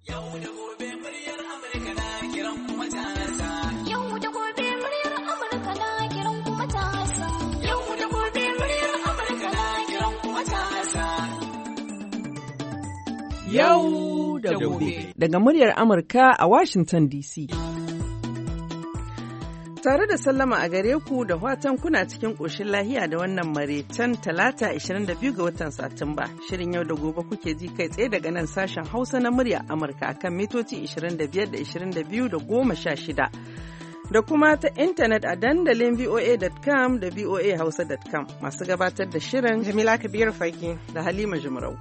Yau da gobe muryar Amurka na kiran matasa. Yau da gobe muryar Amurka na kiran matasa. Yau da gobe muryar Amurka na kiran matasa. Yau da gobe. Daga muryar Amurka a Washington DC. Tare da sallama a gare ku da fatan kuna cikin ƙoshin lahiya da wannan maraicen talata 22 ga watan Satumba. Shirin yau da gobe kuke ji kai tsaye daga nan sashen Hausa na murya Amurka akan mitoci 25 da 22 da 16. Da kuma ta intanet a dandalin voa.com da voahausa.com masu gabatar da shirin Jamila Kabiru Fage da Halima Jumrau.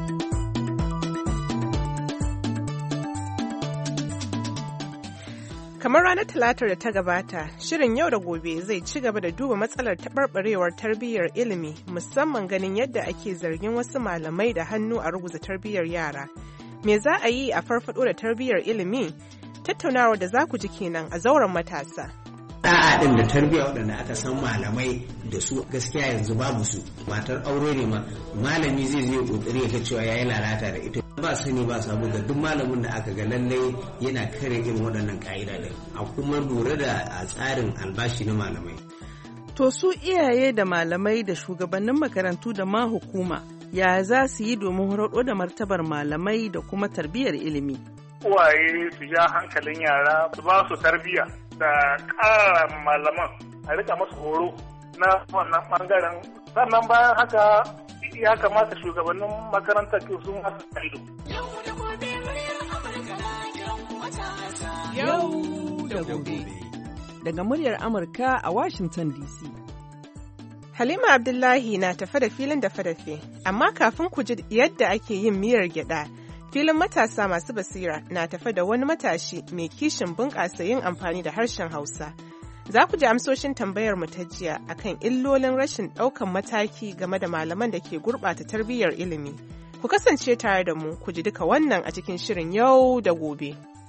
Kamar ranar Talatar da ta gabata, shirin yau da gobe zai ci gaba da duba matsalar taɓarɓarewar tarbiyyar ilimi, musamman ganin yadda ake zargin wasu malamai da hannu a ruguza tarbiyyar yara. Me za a yi a farfaɗo da tarbiyyar ilimi? Tattaunawar da za ku ji kenan a zauren matasa. Da'a din da tarbiyya waɗanda aka san malamai da su gaskiya yanzu babu su. Matar aure ne ma malami zai je kokari ya cewa yayi lalata da ita. Ba sani ba sabo ga duk malamin da aka ga lallai yana kare irin waɗannan ka'ida din. A kuma lura da a tsarin albashi na malamai. To su iyaye da malamai da shugabannin makarantu da ma hukuma ya za su yi domin horar da martabar malamai da kuma tarbiyyar ilimi. Uwaye su ja hankalin yara su ba su tarbiyya da ƙara malaman a rika masu horo na wannan ɓangaren. Sannan bayan haka ya kamata shugabannin makarantar ke sun masu ido. Yau da gobe. Daga muryar Amurka a Washington DC. Halima Abdullahi na tafe da filin dafe-dafe, amma kafin ku ji yadda ake yin miyar gyaɗa, filin matasa masu basira na tafe da wani matashi mai kishin bunƙasa yin amfani da harshen Hausa. Za ku ji amsoshin tambayar mu ta jiya akan illolin rashin ɗaukan mataki game da malaman da ke gurɓata tarbiyyar ilimi. Ku kasance tare da mu ku ji duka wannan a cikin shirin yau da gobe.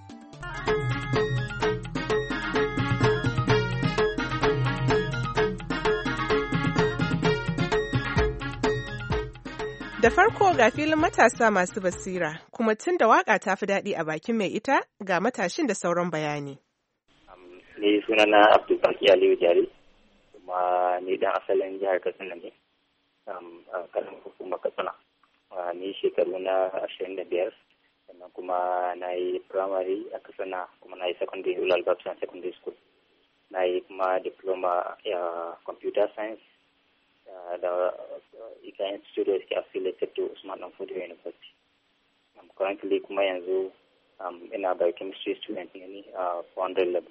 Da farko ga filin matasa masu basira, kuma tun da waka ta fi daɗi a bakin mai ita ga matashin da sauran bayani. Ni sunana Abdulbaki Aliyu Jari, kuma ni dan asalin jihar Katsina ne, a karin hukumar Katsina. Ni shekaru na 25, sannan kuma na yi primary a Katsina, kuma na yi secondary Ulal Babson Secondary School. Na yi kuma diploma a computer science da Ika Institute da ke affiliated to Usman Danfodiyo University. Currently kuma yanzu ina biochemistry student ne a 400 level.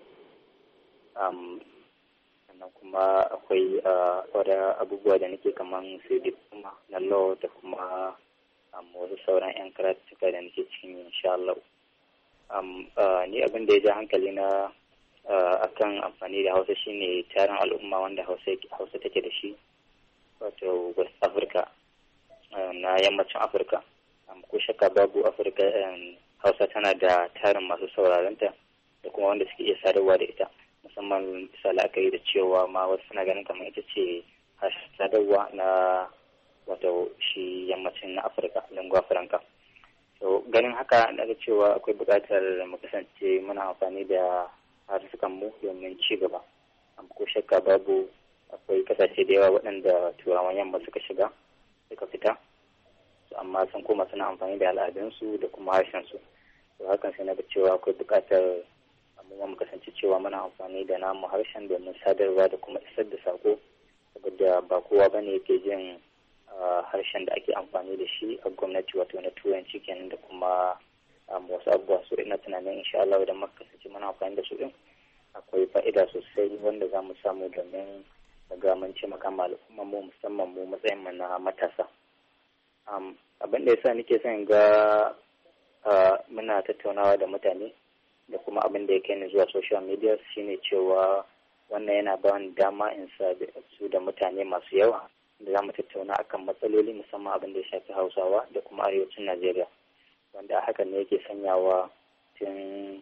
Sannan kuma akwai wadda abubuwa da nake kaman sai diploma na law da kuma wasu sauran 'yan karatuka da nake cikin insha Allah. Ni abin da ya ja hankali na akan amfani da Hausa shine tarin al'umma wanda Hausa take da shi, wato West Africa na yammacin Afirka. Ko shakka babu Afirka Hausa tana da tarin masu sauraronta da kuma wanda suke iya sadarwa da ita, musamman bisa la'akari da cewa ma wasu suna ganin kamar ita ce harshen sadarwa na wato shi yammacin na Afirka, lingua franca. So ganin haka na ga cewa akwai buƙatar mu kasance muna amfani da harsukan mu domin ci gaba. Ko shakka babu akwai kasashe da yawa waɗanda turawan yamma suka shiga suka fita, amma sun koma suna amfani da al'adunsu da kuma harshensu. To hakan sai na ga cewa akwai buƙatar mu kasance cewa muna amfani da namu harshen domin sadarwa da kuma isar da sako, saboda ba kowa bane yake jin harshen da ake amfani da shi a gwamnati, wato na turanci kenan, da kuma wasu abubuwa. So ina tunanin insha Allah idan muka kasance muna amfani da su din akwai fa'ida sosai wanda za mu samu domin daga mun ce maka al'umma mu musamman mu matsayin mu na matasa. Abin da yasa nake son ga muna tattaunawa da mutane da kuma abin da ya kai ni zuwa social media shine cewa wannan yana ba ni dama in su da mutane masu yawa da za mu tattauna akan matsaloli, musamman abin da ya shafi Hausawa da kuma arewacin Najeriya, wanda hakan ne yake sanyawa tun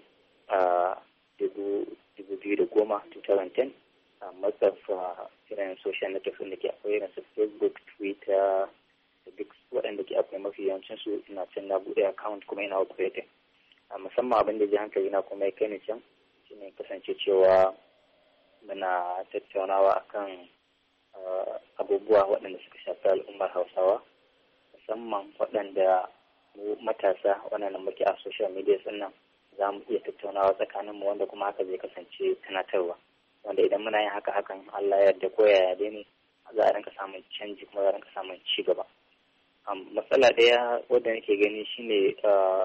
2010 2010 matsafa irin social network da ke akwai irin su Facebook, Twitter da duk waɗanda ke akwai mafi yawancin su ina can na buɗe account kuma ina operating. musamman abin da ji hankali na kuma ya kai ni can shine kasance cewa muna tattaunawa akan abubuwa waɗanda suka shafi al'ummar Hausawa, musamman waɗanda mu matasa waɗanda muke a social media nan za mu iya tattaunawa tsakaninmu, wanda kuma haka zai kasance tunatarwa, wanda idan muna yin hakan Allah ya yarda ko ya yarda ne za a rinka samun canji kuma za a rinka samun ci gaba. Matsala ɗaya wadda nake gani shine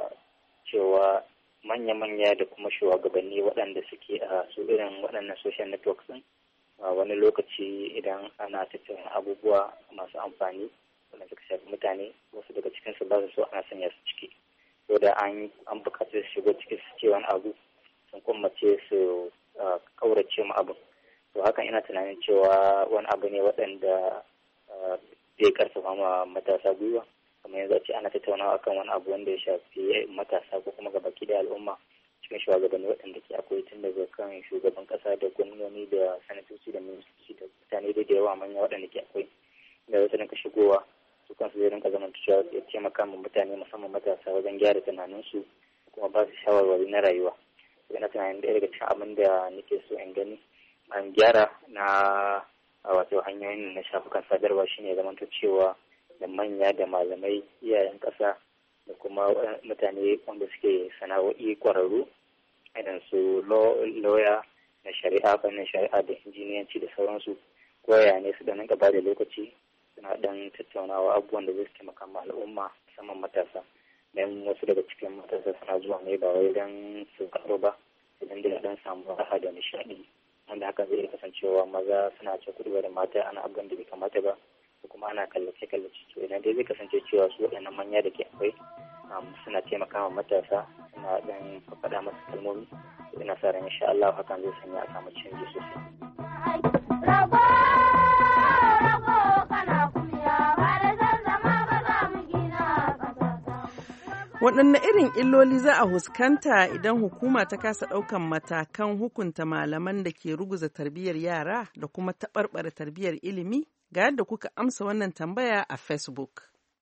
cewa manya-manya da kuma shugabanni waɗanda suke a su irin waɗannan social networks ɗin wani lokaci idan ana tattauna abubuwa masu amfani wanda suka shafi mutane, wasu daga cikinsu ba su so ana sanya su ciki, ko da an buƙaci su shigo ciki su ce wani abu sun kummace su ƙaurace mu abu. To hakan ina tunanin cewa wani abu ne waɗanda zai karfafa ma matasa gwiwa, kamar yanzu a ce ana tattaunawa akan wani abu wanda ya shafi matasa ko kuma gabaki da al'umma cikin shugabanni waɗanda ke akwai tun daga kan shugaban ƙasa da gwamnoni da sanatoci da ministoci da mutane da yawa manya waɗanda ke akwai da wasu rinka shigowa su kansu zai rinka zaman cewa ya taimaka ma mutane musamman matasa wajen gyara tunaninsu kuma ba su shawarwari na rayuwa. Ina tunanin ɗaya daga cikin abin da nake so in gani an gyara na wato hanyoyin na shafukan sadarwa shine zamanto cewa da manya da malamai, iyayen ƙasa da kuma mutane wanda suke sana'o'i ƙwararru irin su lawyer na shari'a, fannin shari'a da injiniyanci da sauransu, koya ne su da nan gaba da lokaci suna dan tattaunawa abubuwan da zai taimaka ma al'umma musamman matasa. Dan wasu daga cikin matasa suna zuwa ne ba wai dan su karo ba, idan da dan samu raha da nishaɗi, wanda haka zai kasancewa maza suna cakuɗuwa da mata ana abubuwan da bai kamata ba, ko kuma ana kallace-kallace. To idan dai zai kasance cewa su waɗannan manya da ke akwai suna taimaka wa matasa, suna ɗan faɗa masu kalmomi, ina sa ran insha Allah hakan zai sanya a samu canji sosai. Waɗanne irin illoli za a huskanta idan hukuma ta kasa ɗaukan matakan hukunta malaman da ke ruguza tarbiyyar yara da kuma taɓarɓare tarbiyyar ilimi? Ga yadda kuka amsa wannan tambaya a Facebook.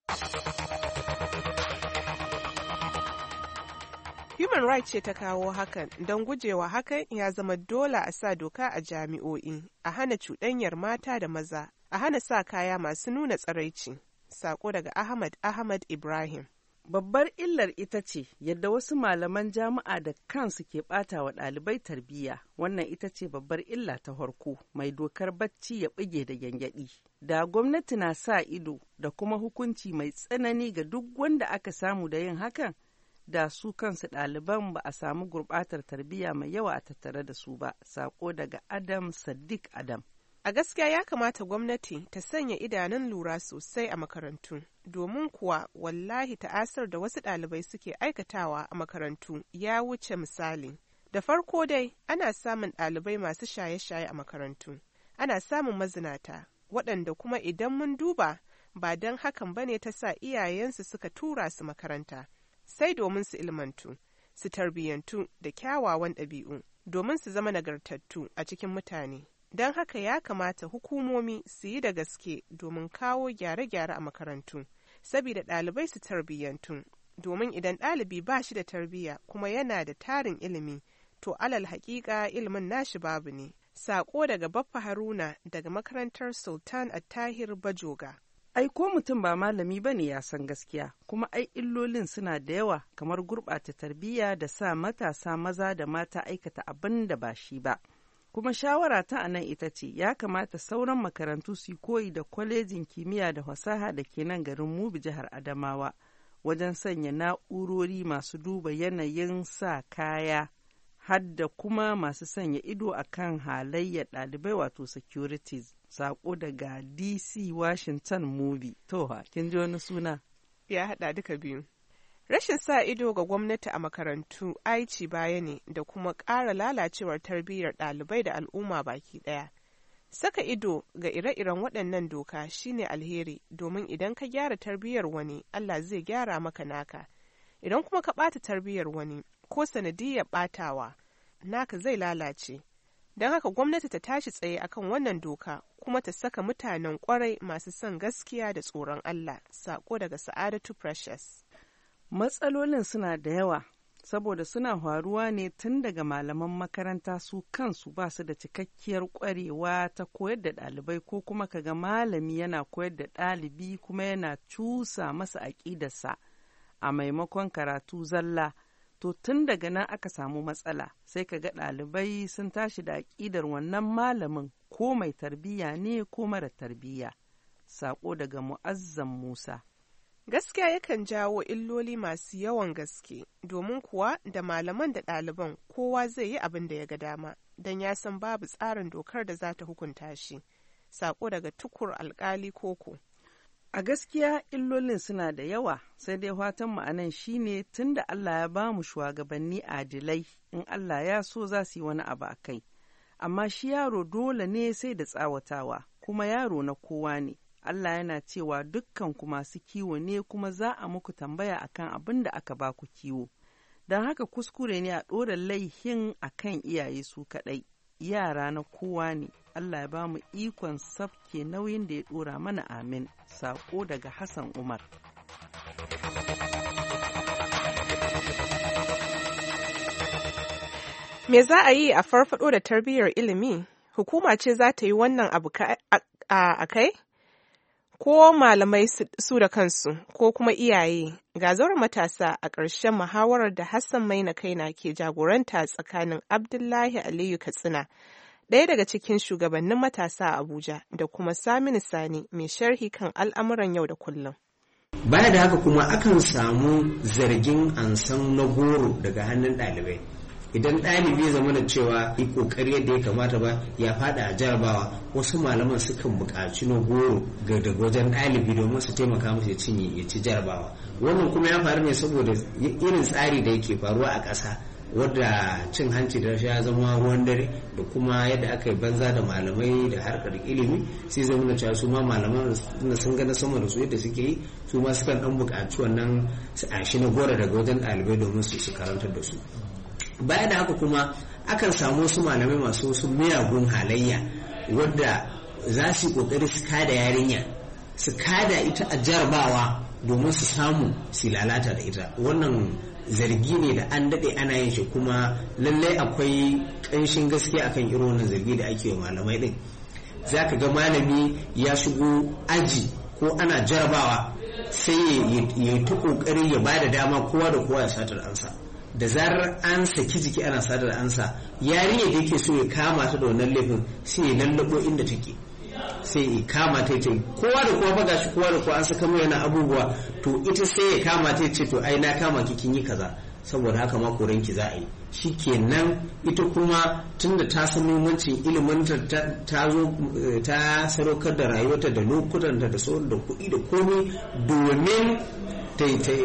Human Rights ce ta kawo hakan, don gujewa hakan ya zama dole a sa doka a jami'o'i, a hana cuɗanyar mata da maza, a hana sa kaya masu nuna tsiraici. Sako daga Ahmad Ibrahim. Babbar illar ita ce yadda wasu malaman jami'a da kansu ke ɓata wa ɗalibai tarbiyya. Wannan ita ce babbar illa ta farko, mai dokar bacci ya ɓige da gyangyaɗi. Da gwamnati na sa ido da kuma hukunci mai tsanani ga duk wanda aka samu da yin hakan, da su kansu ɗaliban ba a samu gurɓatar tarbiyya mai yawa a tattare da su ba. Sako daga Adam Sadiq Adam. A gaskiya ya kamata gwamnati ta sanya idanun lura sosai a makarantu, domin kuwa wallahi ta'asar da wasu ɗalibai suke aikatawa a makarantu ya wuce misali. Da farko dai ana samun ɗalibai masu shaye-shaye a makarantu, ana samun mazinata, waɗanda kuma idan mun duba ba don hakan bane ta sa iyayensu suka tura su makaranta, sai domin su ilmantu, su tarbiyyantu da kyawawan ɗabi'u, domin su zama nagartattu a cikin mutane. Don haka ya kamata hukumomi su yi da gaske domin kawo gyare-gyare a makarantu, saboda ɗalibai su tarbiyyantu, domin idan ɗalibi ba shi da tarbiyya kuma yana da tarin ilimi, to alal haƙiƙa ilimin nashi babu ne. Saƙo daga Baffa Haruna daga makarantar Sultan Attahir Bajoga. Ai ko mutum ba malami bane ya san gaskiya, kuma ai illolin suna da yawa, kamar gurɓata tarbiyya da sa matasa maza da mata aikata abin da ba shi ba. Kuma shawara ta anan ita ce ya kamata sauran makarantu su koyi da kwalejin kimiyya da fasaha da ke nan garin Mubi jihar Adamawa wajen sanya na'urori masu duba yanayin sa kaya hadda kuma masu sanya ido akan halayyar ɗalibai wato securities. Sako daga DC Washington Mubi. Toha, kin ji wani suna? Ya haɗa duka biyu. Rashin sa ido ga gwamnati a makarantu aici baya ne da kuma ƙara lalacewar tarbiyyar ɗalibai da al'umma baki ɗaya. Saka ido ga ire-iren waɗannan doka shine alheri, domin idan ka gyara tarbiyyar wani, Allah zai gyara maka naka. Idan kuma ka ɓata tarbiyyar wani ko sanadiyyar ɓatawa, naka zai lalace. Don haka gwamnati ta tashi tsaye akan wannan doka kuma ta saka mutanen ƙwarai masu son gaskiya da tsoron Allah. Sako daga Sa'adatu Precious. Matsalolin suna da yawa, saboda suna faruwa ne tun daga malaman makaranta su kansu ba su da cikakkiyar ƙwarewa ta koyar da ɗalibai, ko kuma kaga malami yana koyar da ɗalibi kuma yana cusa masa aƙidarsa a maimakon karatu zalla. To tun daga nan aka samu matsala, sai kaga ɗalibai sun tashi da aƙidar wannan malamin, ko mai tarbiyya ne ko mara tarbiyya. Sako daga Mu'azzam Musa. Gaskiya yakan jawo illoli masu yawan gaske, domin kuwa da malaman da ɗaliban kowa zai yi abin da ya ga dama, don ya san babu tsarin dokar da za ta hukunta shi. Sako daga Tukur Alkali Koko. A gaskiya illolin suna da yawa, sai dai fatan mu anan shine tunda Allah ya ba mu shugabanni adilai, in Allah ya so za su yi wani abu a kai. Amma shi yaro dole ne sai da tsawatawa, kuma yaro na kowa ne. Allah yana cewa dukkanku masu kiwo ne, kuma za a muku tambaya akan abin da aka ba ku kiwo. Don haka kuskure ne a ɗora laihin akan iyaye su kaɗai. Yara na kowa ne. Allah ya ba mu ikon sabke nauyin da ya ɗora mana, amin. Sako daga Hassan Umar. Me za a yi a farfado da tarbiyyar ilimi? Hukuma ce za ta yi wannan abu a kai? Ko malamai su da kansu, ko kuma iyaye? Ga zauren matasa a ƙarshen muhawarar da Hassan Maina Kaina ke jagoranta tsakanin Abdullahi Aliyu Katsina, ɗaya daga cikin shugabannin matasa a Abuja, da kuma Saminu Sani, mai sharhi kan al'amuran yau da kullum. Baya da haka kuma akan samu zargin ansan na goro daga hannun ɗalibai. Idan ɗalibi ya zama da cewa yi ƙoƙari yadda ya kamata ba, ya faɗa a jarabawa, wasu malaman sukan buƙaci na goro daga wajen ɗalibi domin su taimaka masa ya ci jarabawa. Wannan kuma ya faru ne saboda irin tsari da yake faruwa a ƙasa, wadda cin hanci da rashawa ya zama ruwan dare, da kuma yadda aka yi banza da malamai da harkar ilimi, sai zama da cewa su ma malaman da sun gana sama da su yadda suke yi, su ma sukan ɗan buƙaci wannan shi na goro daga wajen ɗalibai domin su karantar da su. Baya da haka kuma akan samu wasu malamai masu wasu miyagun halayya, wadda za su yi kokari su kada yarinya, su kada ita a jarabawa domin su samu su lalata da ita. Wannan zargi ne da an daɗe ana yin shi, kuma lallai akwai ƙanshin gaskiya akan irin wannan zargi da ake wa malamai ɗin. Za ka ga malami ya shigo aji ko ana jarabawa, sai ya ta kokari ya ba da dama kowa da kowa ya satar ansa. Da zarar an saki jiki ana sadar ansa, yarinya da yake so ya kama ta da wannan laifin sai ya lallabo inda take, sai ya kama ta ce kowa da kowa faga shi, kowa da kowa an saka mai yana abubuwa, to ita sai ya kama ta ce to ai na kama ki kin yi kaza, saboda haka ma koren ki za a yi. Shikenan ita kuma tunda ta san muhimmancin ilimin ta zo ta sadaukar da rayuwarta da lokutanta da sauran da kuɗi da komai domin ta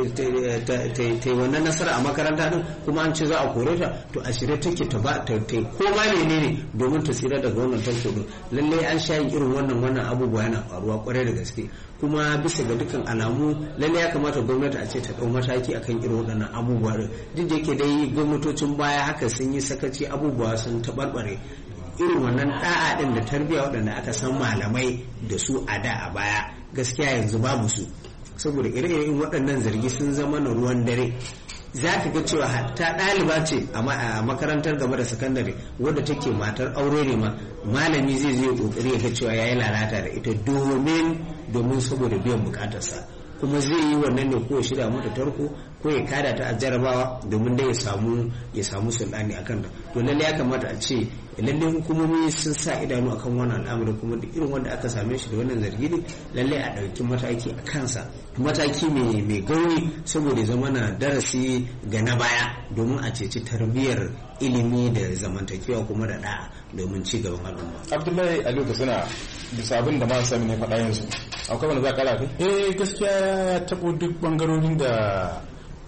yi wannan nasara a makaranta din, kuma an ce za a kore ta, to a shirye take ta koma ne domin ta tsira daga wannan tarko din. Lallai an sha yin irin wannan abubuwa yana faruwa kwarai da gaske, kuma bisa ga dukkan alamu lallai ya kamata gwamnati a ce ta dau mataki akan irin waɗannan abubuwa din. Duk da yake dai gwamnatocin baya haka sun yi sakaci, abubuwa sun taɓarɓare. Irin wannan da'a din da tarbiyya waɗanda aka san malamai da su a da a baya, gaskiya yanzu babu su, saboda ire-iren waɗannan zargi sun zama na ruwan dare. Za ka ga cewa hatta ɗaliba ce a makarantar gaba da sakandare wadda take matar aure ne ma, malami zai zai kokari ya ga cewa ya yi lalata da ita domin saboda biyan bukatarsa, kuma zai yi wannan ne ko ya shirya mata tarko ko ya kada ta a jarabawa domin dai ya samu sulɗani akan ta. To lalle ya kamata a ce lalle hukumomi sun sa idanu akan wannan al'amari, kuma duk irin wanda aka same shi da wannan zargi ne lalle a ɗauki mataki a kansa, mataki mai gauni, saboda zama na darasi ga na baya domin a ceci tarbiyyar ilimi da zamantakewa kuma da da'a domin ci gaban al'umma. Abdullahi Aliyu Katsina, bisa abin da ma sami ne faɗa yanzu, akwai wani za ka lafi? Gaskiya ya taɓo duk ɓangarorin da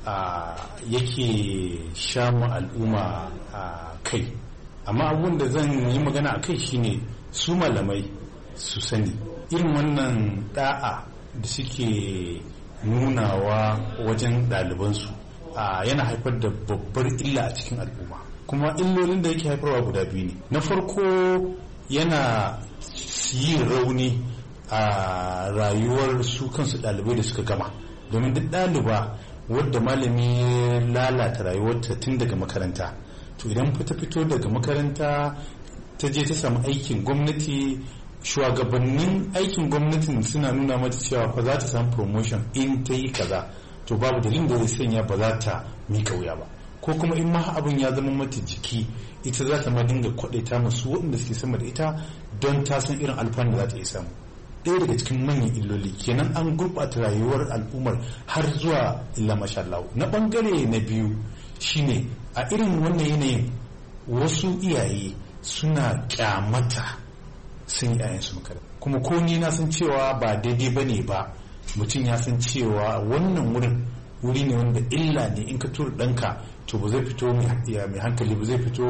yake shamu al'umma a kai, amma abun da zan yi magana a kai shine su malamai su sani irin wannan da'a da suke nunawa wajen ɗalibansu yana haifar da babbar illa a cikin al'umma, kuma illolin da yake haifarwa guda biyu ne. Na farko yana yin rauni a rayuwar su kansu ɗalibai da suka gama, domin duk ɗaliba wadda malami ya lalata rayuwarta tun daga makaranta, to idan ta fito daga makaranta ta je ta samu aikin gwamnati, shugabannin aikin gwamnatin suna nuna mata cewa fa za ta samu promotion in ta yi kaza, to babu dalilin da zai sanya ba za ta mika wuya ba. Ko kuma in ma abin ya zama mata jiki, ita za ta ma dinga kwadaita masu waɗanda suke sama da ita don ta san irin alfanu da za ta iya samu. Ɗaya daga cikin manyan illoli kenan, an gurɓata rayuwar al'ummar har zuwa illa masha Allah. Na ɓangare na biyu shine a irin wannan yanayin wasu iyaye suna kyamata sun yi 'ya'yansu makaranta, kuma ko ni na san cewa ba daidai ba ne ba mutum ya san cewa wannan wuri ne wanda illa ne, in ka tura ɗanka to ba zai fito mai hankali, ba zai fito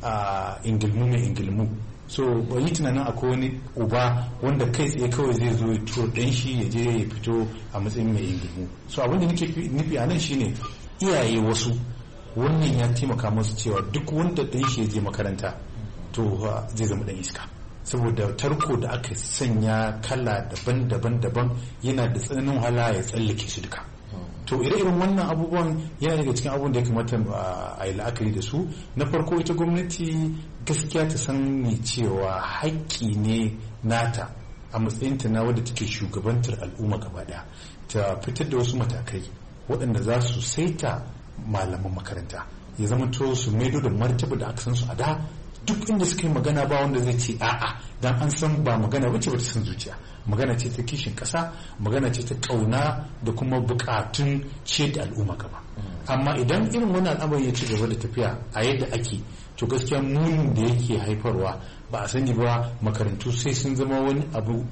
a ingilmu mai ingilmu. So ba yi tunanin akwai wani uba wanda kai tsaye kawai zai zo ya tura ɗan shi ya je ya fito a matsayin mai ingilmu. So abin da nake nufi a nan shine iyaye wasu wannan ya taimaka musu cewa duk wanda ɗan shi ya je makaranta to zai zama ɗan iska, saboda tarko da aka sanya kala daban-daban yana da tsananin wahala ya tsallake su duka. To ire-iren wannan abubuwan yana daga cikin abubuwan da ya kamata a yi la'akari da su. Na farko, ita gwamnati gaskiya ta san ne cewa haƙƙi ne nata a matsayinta na wadda take shugabantar al'umma gaba ɗaya, ta fitar da wasu matakai waɗanda za su saita malaman makaranta, ya zama to su maido da martaba da aka san su a da. Duk inda suka yi magana ba wanda zai ce a'a, dan an san ba magana bace ba ta san zuciya, magana ce ta kishin ƙasa, magana ce ta ƙauna da kuma buƙatun ce da al'umma gaba. Amma idan irin wani al'amari ya ci gaba da tafiya a yadda ake, to gaskiya munin da yake haifarwa ba a sani ba, makarantu sai sun zama wani abu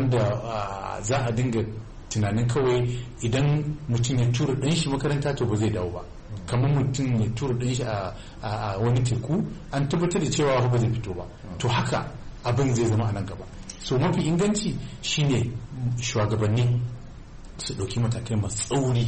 wanda za a dinga tunanin kawai idan mutum ya tura ɗan shi makaranta to ba zai dawo ba, kamar mutum ya tura ɗan shi a wani teku, an tabbatar da cewa ba zai fito ba. To haka abin zai zama a nan gaba. So mafi inganci shine shugabanni su ɗauki matakai masu tsauri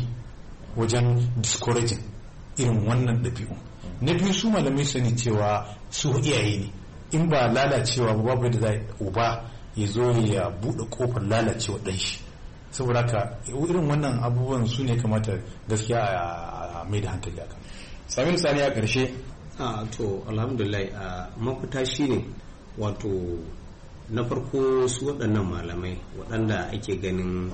wajen discouraging irin wannan ɗabi'u. Na biyu, su malamai sani cewa su iyaye ne, in ba lalacewa ba babu da za uba ya zo ya buɗe ƙofar lalacewa ɗan shi. Saboda haka irin wannan abubuwan su ne kamata gaskiya a mai da hankali akan. Saminu Sani a ƙarshe. To alhamdulillah, mafita shine wato na farko su waɗannan malamai waɗanda ake ganin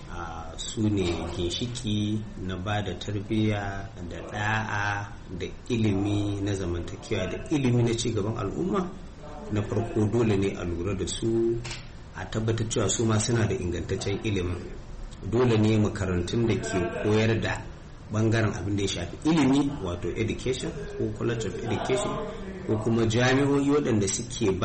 su ne ginshiki na ba da tarbiyya da ɗa'a da ilimi na zamantakewa da ilimi na cigaban al'umma. Na farko dole ne a lura da su, a tabbatar cewa su ma suna da ingantaccen ilimin. Dole ne makarantun da ke koyar da bangaren abin da ya shafi ilimi, wato education ko college of education, ko kuma jami'o'i waɗanda suke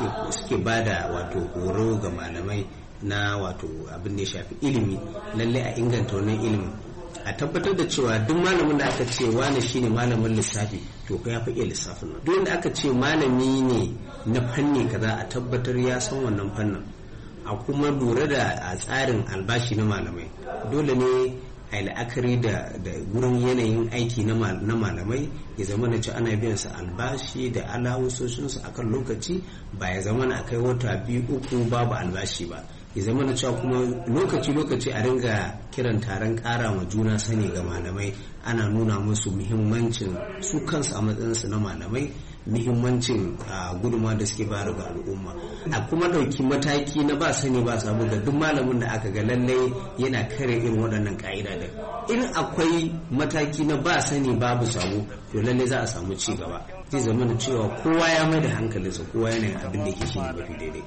ba da wato horo ga malamai na wato abin da ya shafi ilimi, lalle a inganta wannan ilimin. A tabbatar da cewa duk malamin da aka ce wani shine malamin lissafi to ya fi iya lissafin nan. Duk wanda aka ce malami ne na fanni kaza, a tabbatar ya san wannan fannin. A kuma lura da tsarin albashi na malamai, dole ne a yi la'akari da gurin yanayin aiki na malamai, ya zama na ci ana biyan su albashi da alawusoshinsu a kan lokaci, ba ya zama na kai wata 2-3 babu albashi ba. Ya zama na cewa kuma lokaci-lokaci a ringa kiran taron ƙara ma juna sani ga malamai, ana nuna musu muhimmancin su kansu a matsayinsu na malamai, muhimmancin gudunmawa da suke bayar ga al'umma. A kuma ɗauki mataki na ba sani ba sabo ga duk malamin da aka ga lallai yana kare irin waɗannan ƙa'ida da in akwai mataki na ba sani babu sabo, to lallai za a samu ci gaba. Zai zama da cewa kowa ya mai da hankalinsa, kowa yana abin da yake shi ne mafi daidai.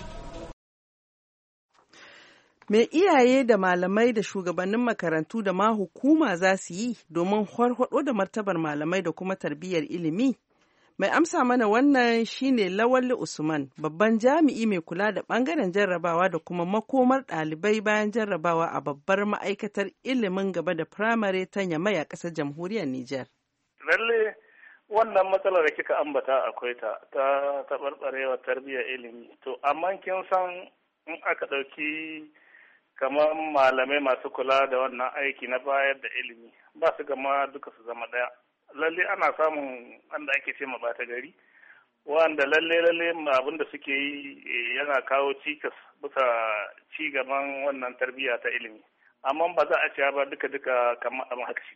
Me iyaye da malamai da shugabannin makarantu da ma hukuma za su yi domin harhaɗo da martabar malamai da kuma tarbiyyar ilimi? Mai amsa mana wannan shine Lawali Usman, babban jami'i mai kula da ɓangaren jarrabawa da kuma makomar ɗalibai bayan jarrabawa a babbar ma'aikatar ilimin gaba da firamare ta Yamai a ƙasar jamhuriyar Nijar. Lalle wannan matsalar da kika ambata akwai ta taɓarɓarewar tarbiyyar ilimi. To amma kin san in aka ɗauki kamar malamai masu kula da wannan aiki na bayar da ilimi, ba su gama duka su zama ɗaya. Lalle ana samun wanda ake ce ma ɓata gari, wanda lalle abin da suke yi yana kawo cikas bisa ci gaban wannan tarbiyya ta ilimi. Amma ba za a ce ba duka kamar haka shi.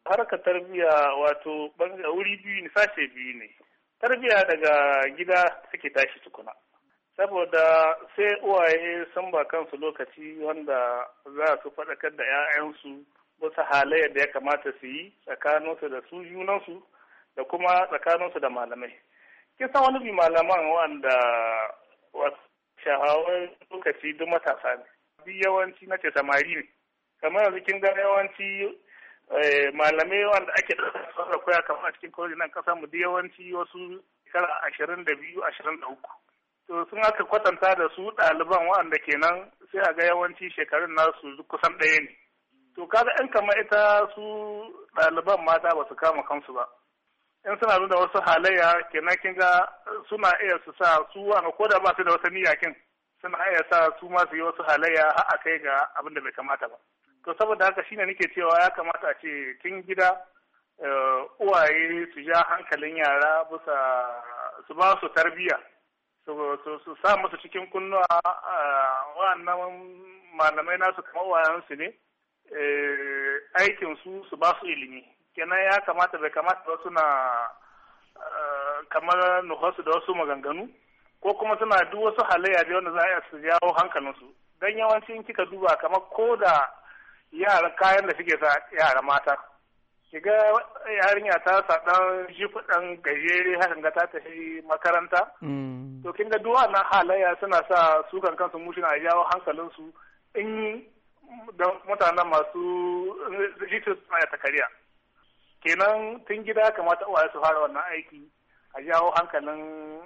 Harkar tarbiyya wato wuri biyu ne, sashe biyu ne. Tarbiyya daga gida suke tashi tukuna. Saboda sai uwaye sun ba kansu lokaci wanda za su faɗakar da 'ya'yansu wasu halayyar da ya kamata su yi tsakaninsu da su junansu da kuma tsakaninsu da malamai. Kin san wani bi malaman wanda wasu shahawar lokaci duk matasa ne. Bi yawanci na ce samari ne. Kamar yanzu kin ga yawanci malamai wanda ake da koya kamar a cikin kawai nan kasar mu da yawanci wasu shekara 22, 23. To sun aka kwatanta da su ɗaliban waɗanda kenan sai a ga yawanci shekarun nasu kusan ɗaya ne. To kaga in kamar ita su ɗaliban mata ba su kama kansu ba. In suna nuna wasu halayya kenan kin ga suna iya su sa su wanga ko da ba su da wata niyya kin suna iya sa su ma su yi wasu halayya har a kai ga abin da bai kamata ba. To saboda haka shine nake cewa ya kamata a ce tun gida uwaye su ja hankalin yara bisa su ba su tarbiyya. su sa musu cikin kunnuwa wa'annan malamai nasu kamar wayansu ne aikin su ba su ilimi kenan ya kamata bai kamata ba suna kamar nufarsu da wasu maganganu ko kuma suna duk wasu halayya da wanda za a su jawo hankalinsu don yawanci in kika duba kamar ko da yara kayan da suke sa yara mata kiga yarinya ta sa dan jifu dan gajere hakan ga ta tafi makaranta to kin ga duwa na halayya suna sa su kan kansu mushi na jawo hankalin su in da mutanen masu jitu suna ta kariya kenan tun gida kamata uwaye su fara wannan aiki a jawo hankalin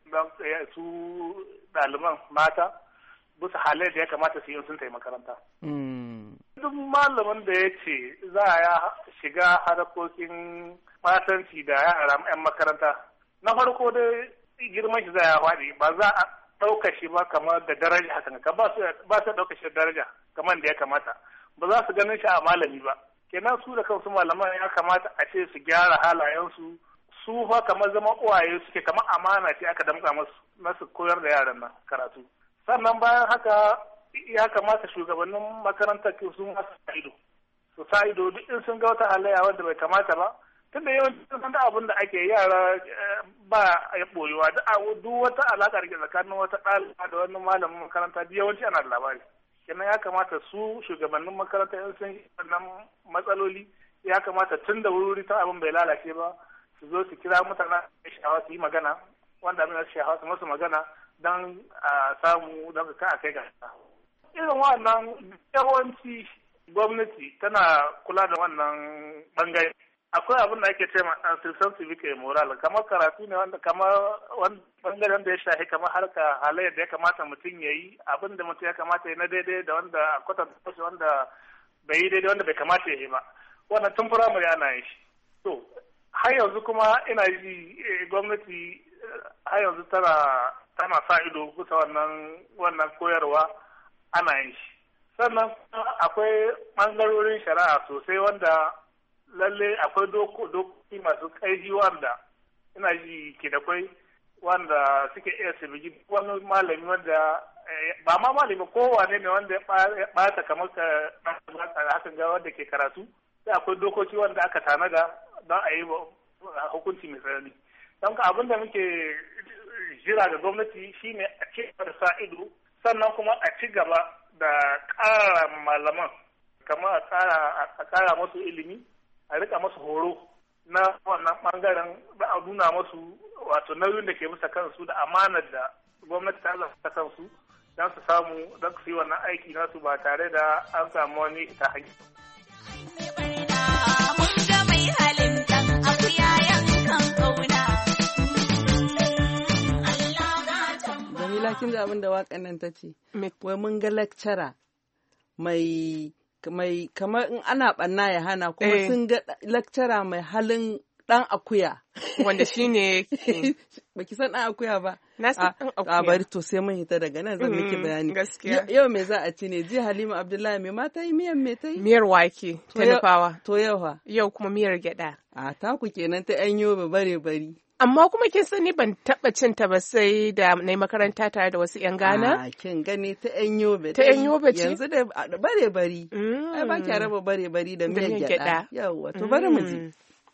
su ɗaliban mata bisa halayya da ya kamata su yi sun tafi makaranta. Duk malamin da ya ce za a shiga harkokin matanci da yara 'yan makaranta, na farko dai girman shi za a faɗi ba za a ɗauka shi ba kamar da daraja hakan ka ba su ɗauka shi da daraja kamar da ya kamata ba za su ganin shi a malami ba. Kenan su da kansu malaman ya kamata a ce su gyara halayensu su fa kamar zama uwaye suke kamar amana ce aka damƙa masu koyar da yaran nan karatu. Sannan bayan haka ya kamata shugabannin makarantar su masu ido su sa ido duk in sun ga wata halayya wanda bai kamata ba tunda yawanci sun san da abin da ake yara ba ya boyewa duk wata alaƙa da ke tsakanin wata ɗaliba da wani malamin makaranta duk yawanci ana da labari kenan ya kamata su shugabannin makaranta in sun yi wannan matsaloli ya kamata tun da wuri ta abin bai lalace ba su zo su kira mutanen shahawa su yi magana wanda abin da shahawa su masu magana don a samu don ka a kai ga irin wannan yawanci gwamnati tana kula da wannan bangare akwai abin da ake ce ma assistance civic moral kamar karatu ne wanda kamar wani bangaren da ya shafi kamar harka halayyar da ya kamata mutum ya yi abin da mutum ya kamata ya na daidai da wanda kwatanta shi wanda bai yi daidai wanda bai kamata ya yi ba wannan tun firamare ana yin shi to har yanzu kuma ina ji gwamnati har yanzu tana sa ido kusa wannan koyarwa ana yin shi sannan akwai ɓangarorin shari'a sosai wanda lalle akwai dokoki masu ƙarfi wanda ina ji ke da kwai wanda suke iya su bigi wani malami wanda ba ma malami kowane ne wanda ya ɓata kamar ka hakan ga wanda ke karatu sai akwai dokoki wanda aka tanada don a yi hukunci mai tsanani don ka abin da muke jira ga gwamnati shine a ci da sa ido sannan kuma a ci gaba da ƙara malaman kamar a ƙara masu ilimi a rika masu horo na wannan ɓangaren da a nuna masu wato nauyin da ke bisa kansu da amanar da gwamnati ta zata kansu don su samu don su yi wannan aiki nasu ba tare da an samu wani ta hanyar. Kin ga abin da waƙan nan ta ce, wai mun ga lecturer mai kamar in ana ɓanna ya hana kuma sun ga lecturer mai halin ɗan akuya. Wanda shi ne baki san ɗan akuya ba? Na san ɗan akuya. A bari to sai mun hita daga nan zan miki bayani. Gaskiya. Yau me za a ci ne? Jiya Halima Abdullahi me mata yi miyan me ta yi? Miyar wake ta nufawa. To yau ha? Yau kuma miyar gyaɗa. A taku kenan ta ‘yan yobe bare bari. Amma kuma kin sani ban taɓa cin ta ba sai da na makaranta tare da wasu 'yan Ghana. Kin gani ta 'yan Yobe. Ta 'yan Yobe ce? Yanzu da bare-bari. Ai ba ki raba bare-bari da miyar gyaɗa. Yawwa, to bari mu ji.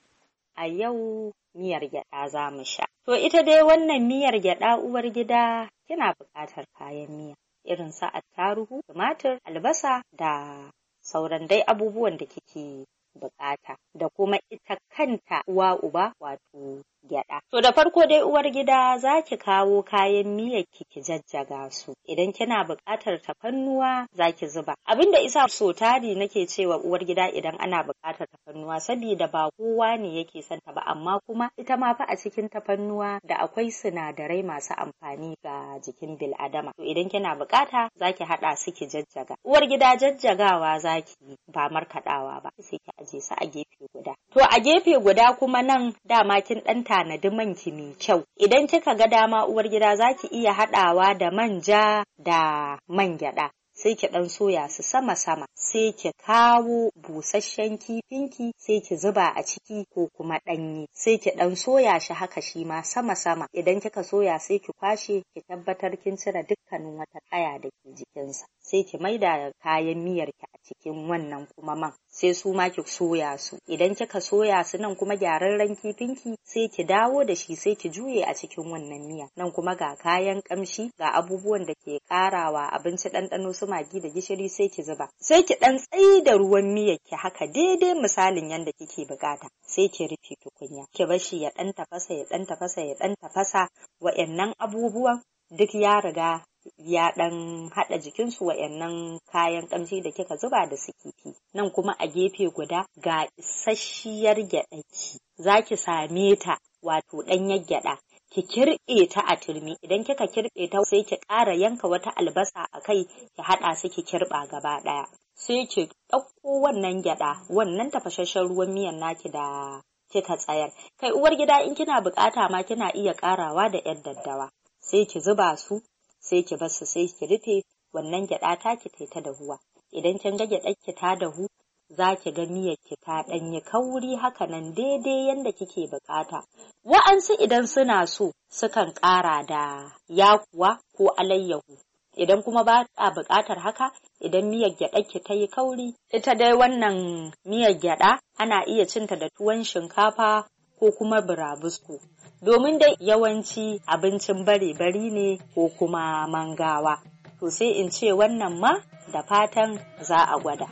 A yau miyar gyaɗa za mu sha. To ita dai wannan miyar gyaɗa uwar gida kina buƙatar kayan miya. Irin su attaruhu, tumatir, albasa da sauran dai abubuwan da kike buƙata. Da kuma ita kanta uwa uba wato gyaɗa. To da farko dai uwar gida za ki kawo kayan miyar ki jajjaga su. Idan kina buƙatar tafarnuwa za ki zuba. Abinda isa so tari nake cewa uwar gida idan ana buƙatar tafarnuwa saboda ba kowa ne yake son ta ba amma kuma ita ma fa a cikin tafarnuwa da akwai sinadarai masu amfani ga jikin bil'adama. To idan kina buƙata za ki haɗa su ki jajjaga. Uwar gida jajjagawa za ki ba markaɗawa ba sai ki aje su a gefe guda. To a gefe guda kuma nan dama kin ɗan tanadi manki mai kyau. Idan kika ga dama uwar gida za ki iya haɗawa da manja da man gyaɗa. Sai ki ɗan soya su sama-sama, sai ki kawo busasshen kifinki sai ki zuba a ciki ko kuma ɗanye, sai ki ɗan soya shi haka shi ma sama-sama. Idan kika soya sai ki kwashe ki tabbatar kin cire dukkanin wata ƙaya da ke jikinsa. Sai ki maida kayan miyarki a cikin wannan kuma man, sai su ma ki soya su. Idan kika soya su nan kuma gyararren kifinki sai ki dawo da shi sai ki juye a cikin wannan miya. Nan kuma ga kayan ƙamshi, ga abubuwan da ke ƙarawa abinci ɗanɗano su magi da gishiri sai ki zuba. Sai ki ɗan tsayi da ruwan miyar ki haka daidai misalin yanda kike buƙata. Sai ki rufe tukunya. Ki bar shi ya ɗan tafasa, ya ɗan tafasa, ya ɗan tafasa. Wa'annan abubuwan duk ya riga ya ɗan haɗa jikinsu wa'annan kayan ƙamshi da kika zuba da su kifi. Nan kuma a gefe guda ga isasshiyar gyaɗaki. Za ki same ta wato ɗanyar gyaɗa. Ki kirɓe ta a turmi. Idan kika kirɓe ta sai ki ƙara yanka wata albasa a kai ki haɗa su ki kirɓa gaba ɗaya. Sai ki ɗauko wannan gyaɗa, wannan tafasasshen ruwan miyan naki da kika tsayar. Kai uwar gida in kina buƙata ma kina iya ƙarawa da 'yar daddawa. Sai ki zuba su, sai ki bar su, sai ki rufe wannan gyaɗa ta ki ta dahuwa. Idan kin ga gyaɗar ki ta dahu, za ki ga miyar ki ta ɗanyi kauri haka nan daidai yanda kike buƙata. Wa'ansu idan suna so sukan ƙara da yakuwa ko alayyahu. Idan kuma ba a buƙatar haka, idan miyar gyaɗar ki ta yi kauri, ita dai wannan miyar gyaɗa ana iya cinta da tuwon shinkafa ko kuma burabusko. Domin dai yawanci abincin bare-bari ne ko kuma mangawa. To sai in ce wannan ma da fatan za a gwada.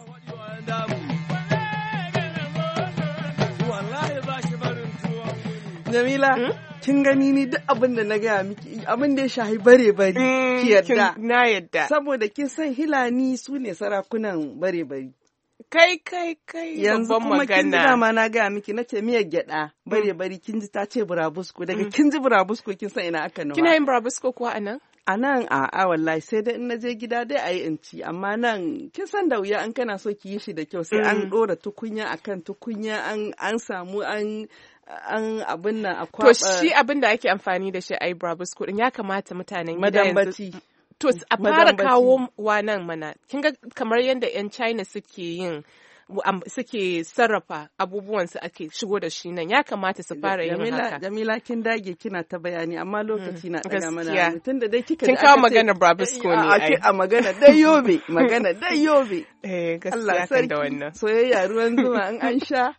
Jamila, kin gani ni duk abin da na gaya miki abin da ya shahi bare-bari ki yadda. Na yadda. Saboda kin san Hilani su ne sarakunan bare-bari. Kai yanzu kuma kin ji dama na gaya miki na ce miyar gyaɗa bare-bari kin ji ta ce burabusko daga kin ji burabusko kin san ina aka nawa. Kina yin burabusko kuwa a nan? A nan a wallahi sai dai in na je gida dai a yi in ci amma nan kin san da wuya an kana so ki yi shi da kyau sai an ɗora tukunya akan tukunya an samu an abin nan a kwaba. To shi abin da ake amfani da shi a yi burabusko din ya kamata mutanen gida madambaci. To a fara kawo wa nan mana kin ga kamar yadda 'yan China suke yin suke sarrafa abubuwan su ake shigo da shi nan ya kamata su fara yin haka. Jamila kin dage kina ta bayani amma lokaci na daga mana tunda dai kika kin kawo magana burabusko ne ai. A magana dai yobe magana dai yobe. Gaskiya kan da wannan. Soyayya ruwan zuma in an sha.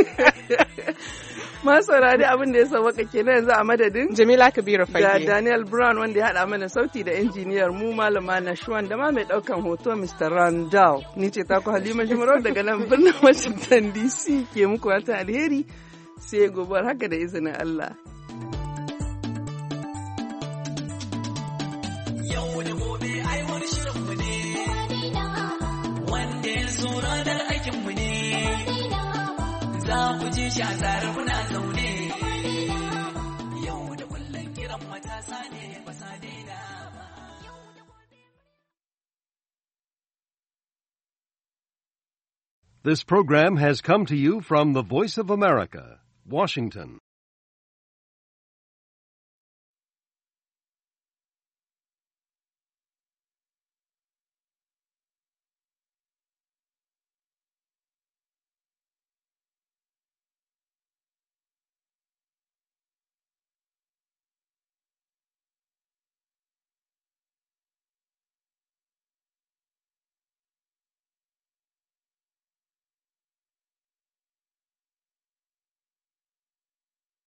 Masaurari abin da ya sauwaka kenan yanzu a madadin Jamila Kabiru Fage da Daniel Brown wanda ya haɗa mana sauti da injiniyar mu malama Nashwan da ma mai ɗaukan hoto Mr. Randall. Ni ce taku Halima Jimarau daga nan birnin Washington DC ke muku wata alheri sai gobar haka da izinin Allah. Yau da gobe ai wani shirinmu ne wanda ya so ranar aikinmu ne. Za ku ji shi a tsarin muna zaune. Yau da kullum kiran matasa ne ba sa daina ba. This program has come to you from the Voice of America, Washington.